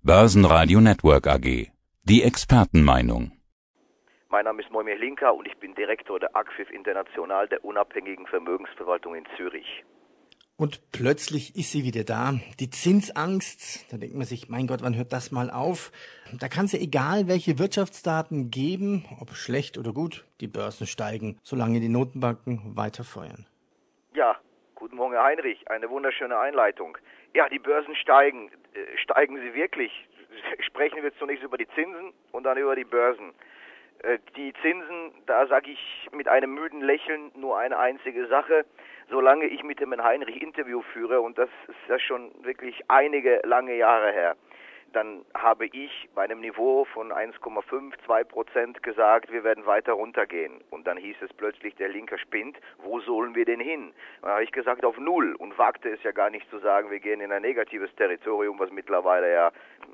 Börsenradio Network AG. Die Expertenmeinung. Mein Name ist Moimir Linka und ich bin Direktor der ACFIF International, der unabhängigen Vermögensverwaltung in Zürich. Und plötzlich ist sie wieder da. Die Zinsangst, da denkt man sich, mein Gott, wann hört das mal auf? Da kann es ja egal, welche Wirtschaftsdaten geben, ob schlecht oder gut, die Börsen steigen, solange die Notenbanken weiter feuern. Ja, guten Morgen, Herr Heinrich, eine wunderschöne Einleitung. Ja, die Börsen steigen. Steigen sie wirklich? Sprechen wir zunächst über die Zinsen und dann über die Börsen. Die Zinsen, da sage ich mit einem müden Lächeln nur eine einzige Sache. Solange ich mit dem Herrn Heinrich Interview führe, und das ist ja schon wirklich einige lange Jahre her, dann habe ich bei einem Niveau von 1,5-2% gesagt, wir werden weiter runtergehen. Und dann hieß es plötzlich, der Linker spinnt, wo sollen wir denn hin? Dann habe ich gesagt, auf Null und wagte es ja gar nicht zu sagen, wir gehen in ein negatives Territorium, was mittlerweile ja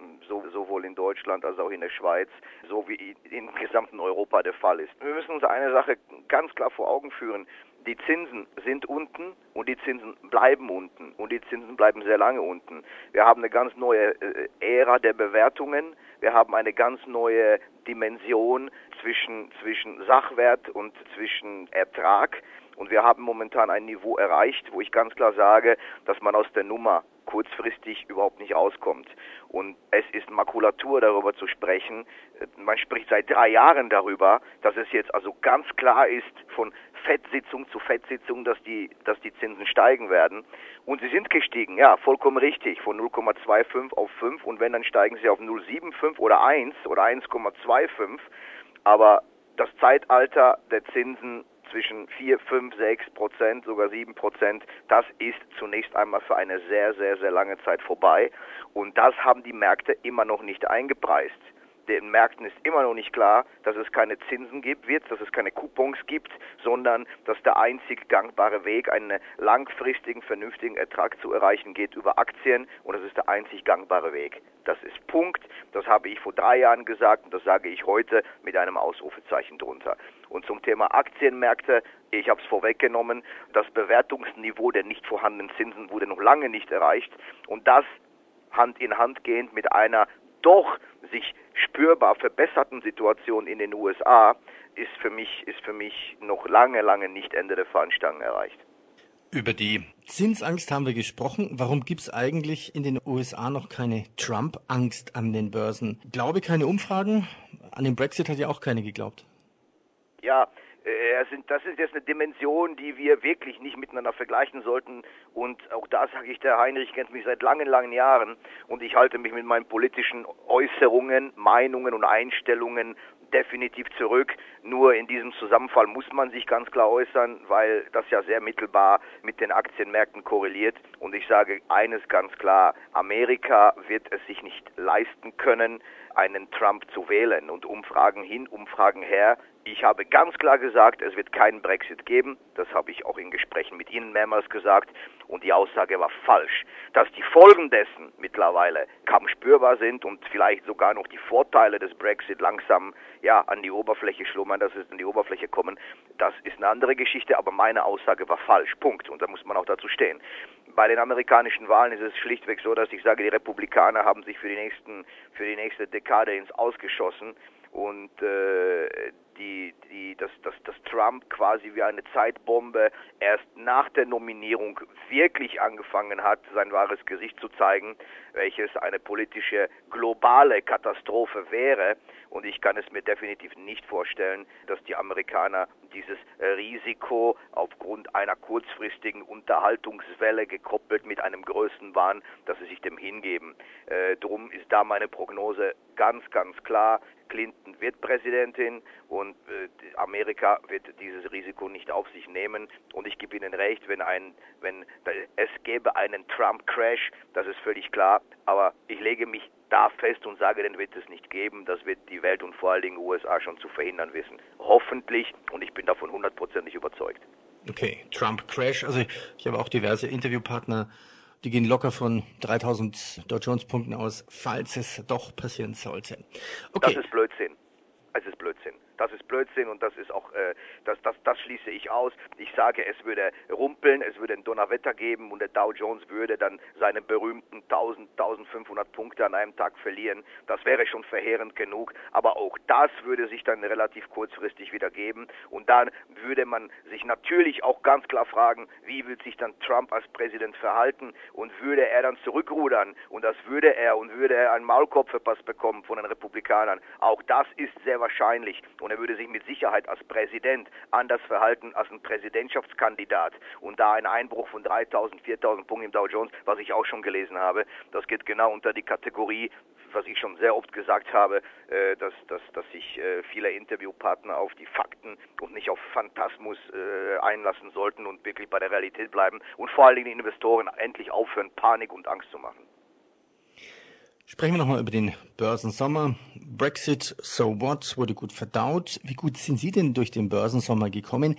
sowohl in Deutschland als auch in der Schweiz, so wie im gesamten Europa der Fall ist. Wir müssen uns eine Sache ganz klar vor Augen führen. Die Zinsen sind unten und die Zinsen bleiben unten und die Zinsen bleiben sehr lange unten. Wir haben eine ganz neue Ära der Bewertungen. Wir haben eine ganz neue Dimension zwischen Sachwert und zwischen Ertrag. Und wir haben momentan ein Niveau erreicht, wo ich ganz klar sage, dass man aus der Nummer kurzfristig überhaupt nicht auskommt. Und es ist Makulatur, darüber zu sprechen. Man spricht seit 3 Jahren darüber, dass es jetzt also ganz klar ist, von Fettsitzung zu Fettsitzung, dass die Zinsen steigen werden. Und sie sind gestiegen, ja, vollkommen richtig, von 0,25 auf 5. Und wenn, dann steigen sie auf 0,75 oder 1 oder 1,25. Aber das Zeitalter der Zinsen zwischen 4, 5, 6%, sogar 7%, das ist zunächst einmal für eine sehr, sehr, sehr lange Zeit vorbei. Und das haben die Märkte immer noch nicht eingepreist. Den Märkten ist immer noch nicht klar, dass es keine Zinsen dass es keine Coupons gibt, sondern dass der einzig gangbare Weg, einen langfristigen, vernünftigen Ertrag zu erreichen, geht über Aktien, und das ist der einzig gangbare Weg. Das ist Punkt, das habe ich vor 3 Jahren gesagt und das sage ich heute mit einem Ausrufezeichen drunter. Und zum Thema Aktienmärkte, ich habe es vorweggenommen, das Bewertungsniveau der nicht vorhandenen Zinsen wurde noch lange nicht erreicht, und das Hand in Hand gehend mit einer doch sich spürbar verbesserten Situation in den USA ist für mich noch lange nicht Ende der Fahnenstange erreicht. Über die Zinsangst haben wir gesprochen. Warum gibt es eigentlich in den USA noch keine Trump-Angst an den Börsen? Glaube keine Umfragen. An den Brexit hat ja auch keine geglaubt. Ja, das ist jetzt eine Dimension, die wir wirklich nicht miteinander vergleichen sollten. Und auch da sage ich, der Heinrich kennt mich seit langen Jahren und ich halte mich mit meinen politischen Äußerungen, Meinungen und Einstellungen definitiv zurück. Nur in diesem Zusammenfall muss man sich ganz klar äußern, weil das ja sehr mittelbar mit den Aktienmärkten korreliert. Und ich sage eines ganz klar, Amerika wird es sich nicht leisten können, einen Trump zu wählen. Und Umfragen hin, Umfragen her. Ich habe ganz klar gesagt, es wird keinen Brexit geben. Das habe ich auch in Gesprächen mit Ihnen mehrmals gesagt. Und die Aussage war falsch. Dass die Folgen dessen mittlerweile kaum spürbar sind und vielleicht sogar noch die Vorteile des Brexit langsam an die Oberfläche schlummern, dass es an die Oberfläche kommen, das ist eine andere Geschichte. Aber meine Aussage war falsch. Punkt. Und da muss man auch dazu stehen. Bei den amerikanischen Wahlen ist es schlichtweg so, dass ich sage, die Republikaner haben sich für die nächste Dekade ins Ausgeschossen. Und dass Trump quasi wie eine Zeitbombe erst nach der Nominierung wirklich angefangen hat, sein wahres Gesicht zu zeigen, welches eine politische globale Katastrophe wäre. Und ich kann es mir definitiv nicht vorstellen, dass die Amerikaner dieses Risiko aufgrund einer kurzfristigen Unterhaltungswelle gekoppelt mit einem Größenwahn, dass sie sich dem hingeben. Drum ist da meine Prognose ganz klar. Clinton wird Präsidentin und Amerika wird dieses Risiko nicht auf sich nehmen. Und ich gebe Ihnen recht, wenn es gäbe einen Trump-Crash, das ist völlig klar. Aber ich lege mich da fest und sage, den wird es nicht geben. Das wird die Welt und vor allen Dingen USA schon zu verhindern wissen. Hoffentlich, und ich bin davon 100%ig überzeugt. Okay, Trump-Crash. Also ich habe auch diverse Interviewpartner, die gehen locker von 3000 Dow Jones Punkten aus, falls es doch passieren sollte. Okay. Das ist Blödsinn. Es ist Blödsinn. Das ist Blödsinn und das ist auch, das schließe ich aus. Ich sage, es würde rumpeln, es würde ein Donnerwetter geben und der Dow Jones würde dann seine berühmten 1500 Punkte an einem Tag verlieren. Das wäre schon verheerend genug, aber auch das würde sich dann relativ kurzfristig wieder geben und dann würde man sich natürlich auch ganz klar fragen, wie will sich dann Trump als Präsident verhalten und würde er dann zurückrudern und das würde er einen Maulkorb verpasst bekommen von den Republikanern. Auch das ist sehr wahrscheinlich und er würde sich mit Sicherheit als Präsident anders verhalten als ein Präsidentschaftskandidat und da ein Einbruch von 3.000, 4.000 Punkten im Dow Jones, was ich auch schon gelesen habe, das geht genau unter die Kategorie, was ich schon sehr oft gesagt habe, dass sich viele Interviewpartner auf die Fakten und nicht auf Phantasmus einlassen sollten und wirklich bei der Realität bleiben und vor allen Dingen die Investoren endlich aufhören, Panik und Angst zu machen. Sprechen wir nochmal über den Börsensommer. Brexit, so what, wurde gut verdaut. Wie gut sind Sie denn durch den Börsensommer gekommen?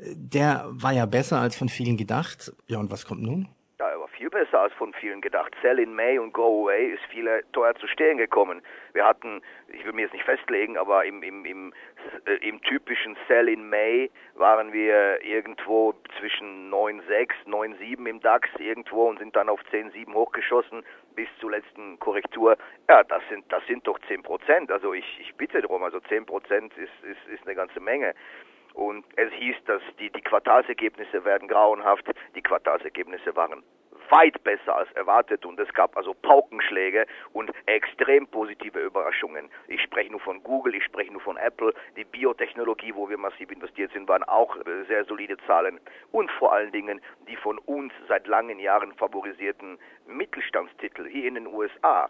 Der war ja besser als von vielen gedacht. Ja, und was kommt nun? Ja, er war viel besser als von vielen gedacht. Sell in May und Go Away ist viel teuer zu stehen gekommen. Wir hatten, ich will mir jetzt nicht festlegen, aber im typischen Sell in May waren wir irgendwo zwischen 9,6, 9,7 im DAX irgendwo und sind dann auf 10,7 hochgeschossen bis zur letzten Korrektur. Ja, das sind doch 10%. Also ich bitte darum, also 10% ist eine ganze Menge. Und es hieß, dass die Quartalsergebnisse werden grauenhaft. Die Quartalsergebnisse waren weit besser als erwartet und es gab also Paukenschläge und extrem positive Überraschungen. Ich spreche nur von Google, ich spreche nur von Apple. Die Biotechnologie, wo wir massiv investiert sind, waren auch sehr solide Zahlen und vor allen Dingen die von uns seit langen Jahren favorisierten Mittelstandstitel hier in den USA.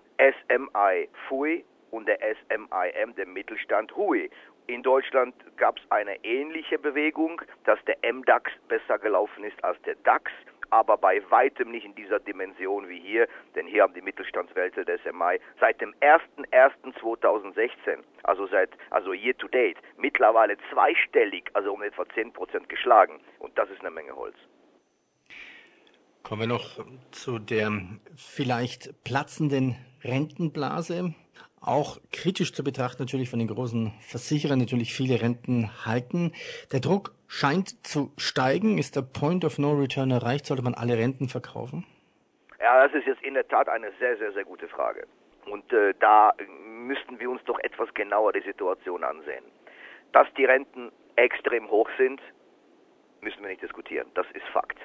SMI FUI und der SMIM, der Mittelstand HUI. In Deutschland gab es eine ähnliche Bewegung, dass der MDAX besser gelaufen ist als der DAX, aber bei weitem nicht in dieser Dimension wie hier, denn hier haben die Mittelstandswerte des SMI seit dem 01.01.2016, also year to date, mittlerweile zweistellig, also um etwa 10% geschlagen. Und das ist eine Menge Holz. Kommen wir noch zu der vielleicht platzenden Rentenblase. Auch kritisch zu betrachten natürlich von den großen Versicherern, natürlich viele Renten halten. Der Druck scheint zu steigen. Ist der Point of No Return erreicht? Sollte man alle Renten verkaufen? Ja, das ist jetzt in der Tat eine sehr, sehr, sehr gute Frage. Und da müssten wir uns doch etwas genauer die Situation ansehen. Dass die Renten extrem hoch sind, müssen wir nicht diskutieren. Das ist Fakt.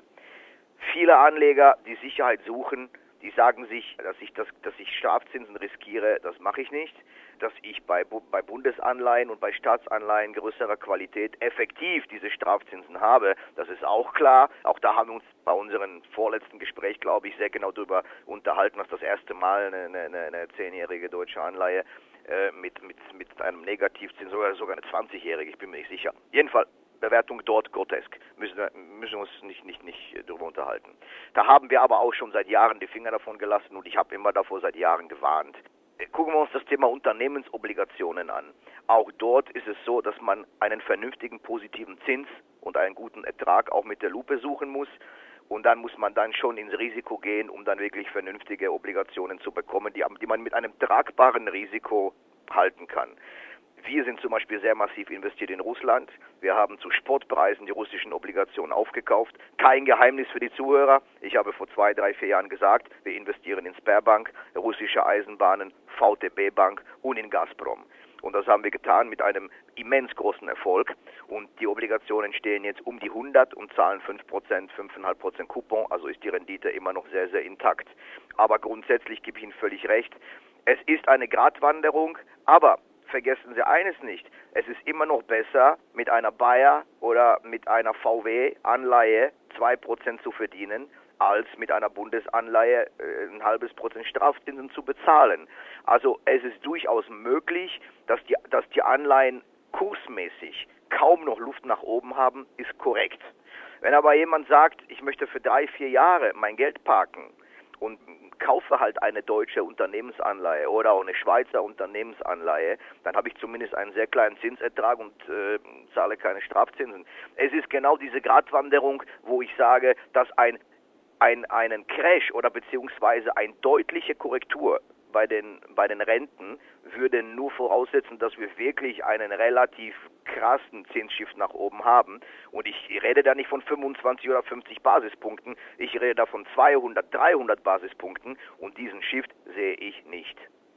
Viele Anleger, die Sicherheit suchen, die sagen sich, dass ich Strafzinsen riskiere, das mache ich nicht. Dass ich bei Bundesanleihen und bei Staatsanleihen größerer Qualität effektiv diese Strafzinsen habe, das ist auch klar. Auch da haben wir uns bei unserem vorletzten Gespräch, glaube ich, sehr genau darüber unterhalten, dass das erste Mal eine 10-jährige deutsche Anleihe mit einem Negativzins, sogar eine 20-jährige, ich bin mir nicht sicher. Jedenfalls Bewertung dort grotesk. Müssen wir uns nicht darüber unterhalten. Da haben wir aber auch schon seit Jahren die Finger davon gelassen und ich habe immer davor seit Jahren gewarnt. Gucken wir uns das Thema Unternehmensobligationen an. Auch dort ist es so, dass man einen vernünftigen positiven Zins und einen guten Ertrag auch mit der Lupe suchen muss. Und dann muss man dann schon ins Risiko gehen, um dann wirklich vernünftige Obligationen zu bekommen, die man mit einem tragbaren Risiko halten kann. Wir sind zum Beispiel sehr massiv investiert in Russland. Wir haben zu Spottpreisen die russischen Obligationen aufgekauft. Kein Geheimnis für die Zuhörer. Ich habe vor 2, 3, 4 Jahren gesagt, wir investieren in Sberbank, russische Eisenbahnen, VTB Bank und in Gazprom. Und das haben wir getan mit einem immens großen Erfolg. Und die Obligationen stehen jetzt um die 100 und zahlen 5%, 5,5% Coupon. Also ist die Rendite immer noch sehr, sehr intakt. Aber grundsätzlich gebe ich Ihnen völlig recht. Es ist eine Gratwanderung, aber vergessen Sie eines nicht, es ist immer noch besser, mit einer Bayer oder mit einer VW-Anleihe 2% zu verdienen, als mit einer Bundesanleihe 0,5% Strafzinsen zu bezahlen. Also es ist durchaus möglich, dass die Anleihen kursmäßig kaum noch Luft nach oben haben, ist korrekt. Wenn aber jemand sagt, ich möchte für 3, 4 Jahre mein Geld parken und kaufe halt eine deutsche Unternehmensanleihe oder auch eine Schweizer Unternehmensanleihe, dann habe ich zumindest einen sehr kleinen Zinsertrag und zahle keine Strafzinsen. Es ist genau diese Gratwanderung, wo ich sage, dass einen Crash oder beziehungsweise eine deutliche Korrektur bei den Renten würde nur voraussetzen, dass wir wirklich einen relativ krassen Zinsshift nach oben haben. Und ich rede da nicht von 25 oder 50 Basispunkten, ich rede da von 200, 300 Basispunkten und diesen Shift sehe ich nicht.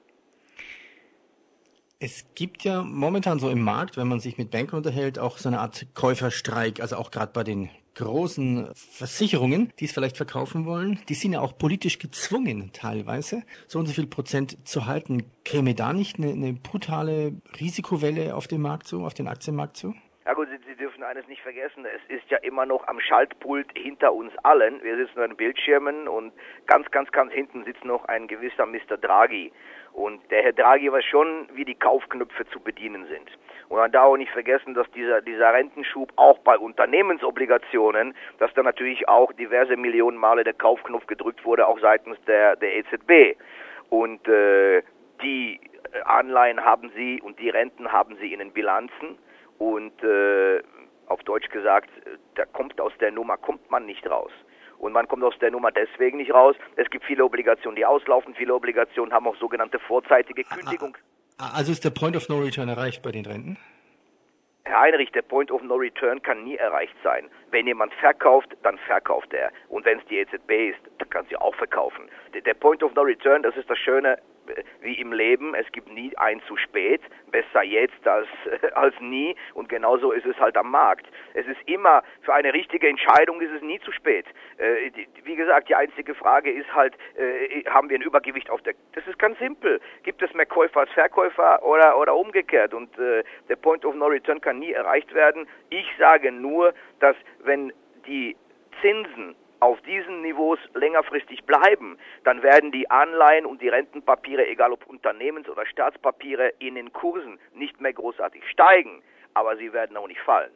Es gibt ja momentan so im Markt, wenn man sich mit Bankern unterhält, auch so eine Art Käuferstreik, also auch gerade bei den großen Versicherungen, die es vielleicht verkaufen wollen. Die sind ja auch politisch gezwungen teilweise, so und so viel Prozent zu halten. Käme da nicht eine brutale Risikowelle auf den Markt zu, auf den Aktienmarkt zu? Ja gut, Sie dürfen eines nicht vergessen, es ist ja immer noch am Schaltpult hinter uns allen. Wir sitzen an Bildschirmen und ganz hinten sitzt noch ein gewisser Mr. Draghi. Und der Herr Draghi weiß schon, wie die Kaufknöpfe zu bedienen sind. Und man darf auch nicht vergessen, dass dieser Rentenschub auch bei Unternehmensobligationen, dass da natürlich auch diverse Millionen Male der Kaufknopf gedrückt wurde, auch seitens der EZB. Und die Anleihen haben sie und die Renten haben sie in den Bilanzen. Und auf Deutsch gesagt, aus der Nummer kommt man nicht raus. Und man kommt aus der Nummer deswegen nicht raus. Es gibt viele Obligationen, die auslaufen. Viele Obligationen haben auch sogenannte vorzeitige Kündigung. Also ist der Point of No Return erreicht bei den Renten? Herr Heinrich, der Point of No Return kann nie erreicht sein. Wenn jemand verkauft, dann verkauft er. Und wenn es die EZB ist, dann kann sie auch verkaufen. Der Point of No Return, das ist das Schöne, wie im Leben, es gibt nie ein zu spät, besser jetzt als nie und genauso ist es halt am Markt. Es ist immer, für eine richtige Entscheidung ist es nie zu spät. Wie gesagt, die einzige Frage ist halt, haben wir ein Übergewicht auf der, das ist ganz simpel, gibt es mehr Käufer als Verkäufer oder umgekehrt und der Point of No Return kann nie erreicht werden. Ich sage nur, dass wenn die Zinsen auf diesen Niveaus längerfristig bleiben, dann werden die Anleihen und die Rentenpapiere, egal ob Unternehmens- oder Staatspapiere, in den Kursen nicht mehr großartig steigen, aber sie werden auch nicht fallen.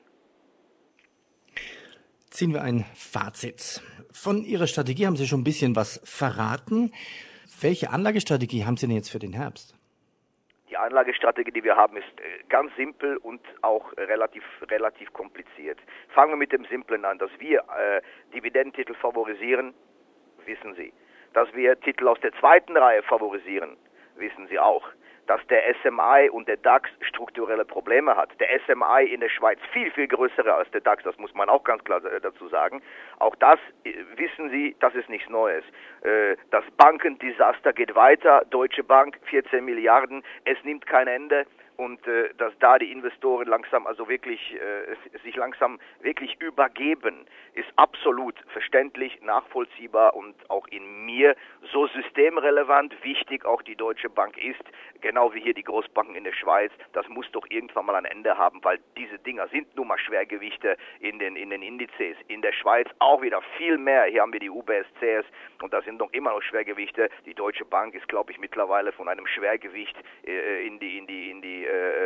Ziehen wir ein Fazit. Von Ihrer Strategie haben Sie schon ein bisschen was verraten. Welche Anlagestrategie haben Sie denn jetzt für den Herbst? Die Anlagestrategie, die wir haben, ist ganz simpel und auch relativ kompliziert. Fangen wir mit dem Simplen an, dass wir Dividendentitel favorisieren, wissen Sie. Dass wir Titel aus der zweiten Reihe favorisieren, wissen Sie auch. Dass der SMI und der DAX strukturelle Probleme hat. Der SMI in der Schweiz viel größere als der DAX, das muss man auch ganz klar dazu sagen. Auch das wissen Sie, das ist nichts Neues. Das Bankendesaster geht weiter, Deutsche Bank 14 Milliarden, es nimmt kein Ende. Und dass da die Investoren langsam, also wirklich sich langsam wirklich übergeben, ist absolut verständlich, nachvollziehbar und auch in mir so systemrelevant wichtig auch die Deutsche Bank ist, genau wie hier die Großbanken in der Schweiz. Das muss doch irgendwann mal ein Ende haben, weil diese Dinger sind nun mal Schwergewichte in den Indizes. In der Schweiz auch wieder viel mehr. Hier haben wir die UBS, CS und das sind doch immer noch Schwergewichte. Die Deutsche Bank ist, glaube ich, mittlerweile von einem Schwergewicht in die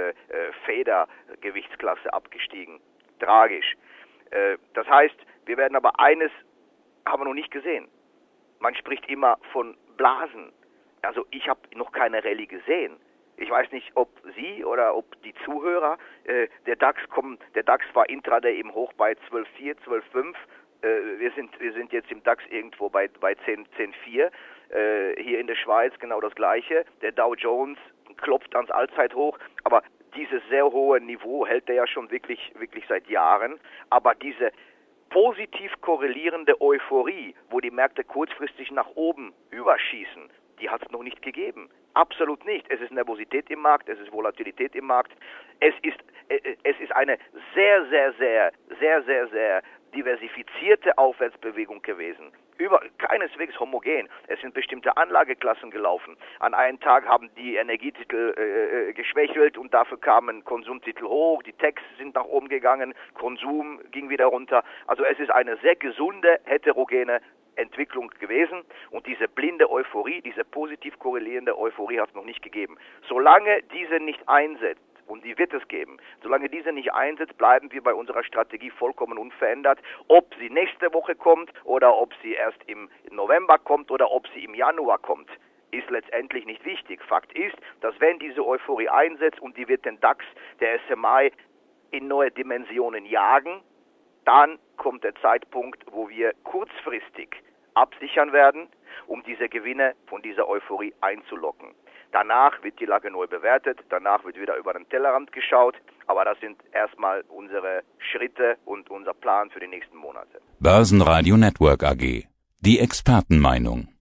Federgewichtsklasse abgestiegen. Tragisch. Das heißt, wir werden aber eines haben wir noch nicht gesehen. Man spricht immer von Blasen. Also ich habe noch keine Rallye gesehen. Ich weiß nicht, ob Sie oder ob die Zuhörer, der DAX war intraday eben hoch bei 12,4, 12,5. Wir sind jetzt im DAX irgendwo bei 10,4. Hier in der Schweiz genau das Gleiche. Der Dow Jones klopft ans Allzeithoch, aber dieses sehr hohe Niveau hält er ja schon wirklich seit Jahren. Aber diese positiv korrelierende Euphorie, wo die Märkte kurzfristig nach oben überschießen, die hat es noch nicht gegeben. Absolut nicht. Es ist Nervosität im Markt, es ist Volatilität im Markt. Es ist eine sehr diversifizierte Aufwärtsbewegung gewesen. Keineswegs homogen. Es sind bestimmte Anlageklassen gelaufen. An einem Tag haben die Energietitel geschwächelt und dafür kamen Konsumtitel hoch. Die Techs sind nach oben gegangen, Konsum ging wieder runter. Also es ist eine sehr gesunde, heterogene Entwicklung gewesen und diese blinde Euphorie, diese positiv korrelierende Euphorie hat es noch nicht gegeben. Solange diese nicht einsetzt, und die wird es geben. Solange diese nicht einsetzt, bleiben wir bei unserer Strategie vollkommen unverändert. Ob sie nächste Woche kommt oder ob sie erst im November kommt oder ob sie im Januar kommt, ist letztendlich nicht wichtig. Fakt ist, dass wenn diese Euphorie einsetzt und die wird den DAX, der SMI in neue Dimensionen jagen, dann kommt der Zeitpunkt, wo wir kurzfristig absichern werden um diese Gewinne von dieser Euphorie einzulocken. Danach wird die Lage neu bewertet, danach wird wieder über den Tellerrand geschaut, aber das sind erstmal unsere Schritte und unser Plan für die nächsten Monate. Börsenradio Network AG. Die Expertenmeinung.